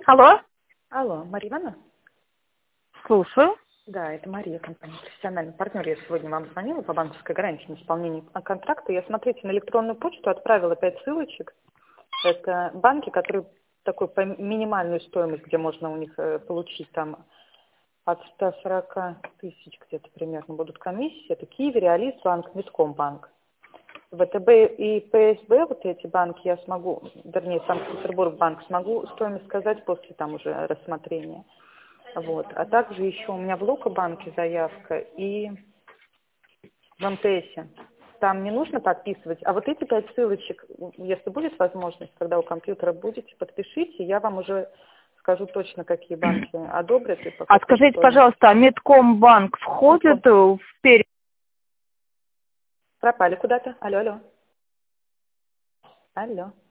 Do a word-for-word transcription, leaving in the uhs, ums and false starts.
Алло, Алло, Мария Ивановна? слушаю. Да, это Мария, компания «Профессиональный партнер». Я сегодня вам звонила по банковской гарантии на исполнение контракта. Я, смотрите, на электронную почту отправила пять ссылочек. Это банки, которые такой по минимальную стоимость, где можно у них э, получить там от ста сорока тысяч где-то примерно будут комиссии. Это Киви, Реалис банк, Мискомбанк. ВТБ и ПСБ, вот эти банки я смогу, вернее, Санкт-Петербург банк, смогу стоимость сказать после там уже рассмотрения. Вот. А также еще у меня в Локо-банке заявка и в МТСе. Там не нужно подписывать. А вот эти пять ссылочек, если будет возможность, когда у компьютера будете, подпишите, я вам уже скажу точно, какие банки одобрят. И по А какой скажите, стоимости. пожалуйста, а Медкомбанк входит в перечень? Пропали куда-то? Алло, алло. Алло.